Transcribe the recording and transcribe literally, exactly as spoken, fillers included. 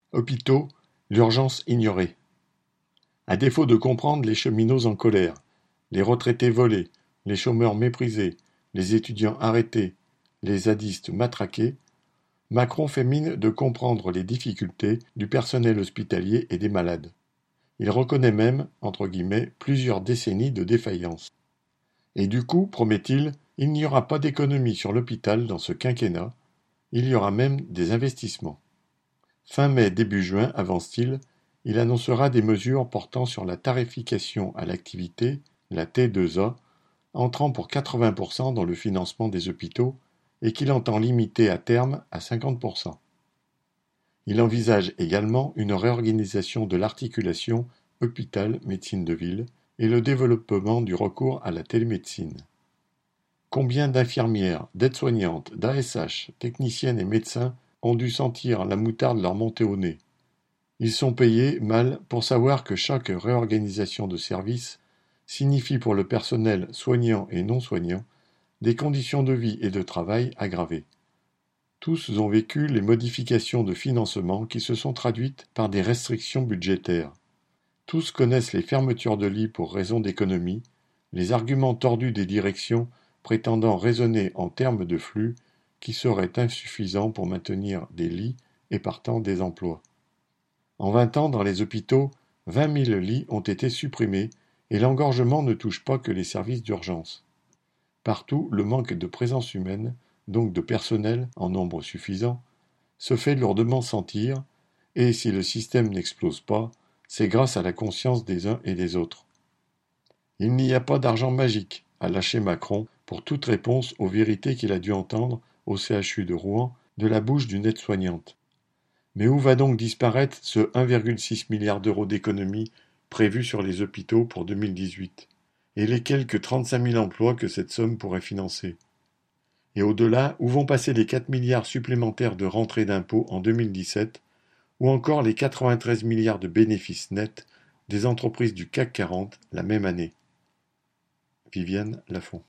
Hôpitaux, l'urgence ignorée. À défaut de comprendre les cheminots en colère, les retraités volés, les chômeurs méprisés, les étudiants arrêtés, les zadistes matraqués, Macron fait mine de comprendre les difficultés du personnel hospitalier et des malades. Il reconnaît même, entre guillemets, plusieurs décennies de défaillance. Et du coup, promet-il, il n'y aura pas d'économie sur l'hôpital dans ce quinquennat, il y aura même des investissements. Fin mai début juin, avance-t-il, il annoncera des mesures portant sur la tarification à l'activité, la T deux A, entrant pour quatre-vingts pour cent dans le financement des hôpitaux et qu'il entend limiter à terme à cinquante pour cent. Il envisage également une réorganisation de l'articulation hôpital-médecine de ville et le développement du recours à la télémédecine. Combien d'infirmières, d'aides-soignantes, d'A S H, techniciennes et médecins ont dû sentir la moutarde leur monter au nez. Ils sont payés mal pour savoir que chaque réorganisation de service signifie pour le personnel soignant et non soignant des conditions de vie et de travail aggravées. Tous ont vécu les modifications de financement qui se sont traduites par des restrictions budgétaires. Tous connaissent les fermetures de lits pour raison d'économie, les arguments tordus des directions prétendant raisonner en termes de flux qui seraient insuffisants pour maintenir des lits et partant des emplois. En vingt ans, dans les hôpitaux, vingt mille lits ont été supprimés et l'engorgement ne touche pas que les services d'urgence. Partout, le manque de présence humaine, donc de personnel en nombre suffisant, se fait lourdement sentir, et si le système n'explose pas, c'est grâce à la conscience des uns et des autres. Il n'y a pas d'argent magique, a lâché Macron pour toute réponse aux vérités qu'il a dû entendre au C H U de Rouen de la bouche d'une aide-soignante. Mais où va donc disparaître ce un virgule six milliard d'euros d'économie prévu sur les hôpitaux pour deux mille dix-huit, et les quelques trente-cinq mille emplois que cette somme pourrait financer? Et au-delà, où vont passer les quatre milliards supplémentaires de rentrées d'impôts en deux mille dix-sept, ou encore les quatre-vingt-treize milliards de bénéfices nets des entreprises du C A C quarante la même année? Viviane Lafont.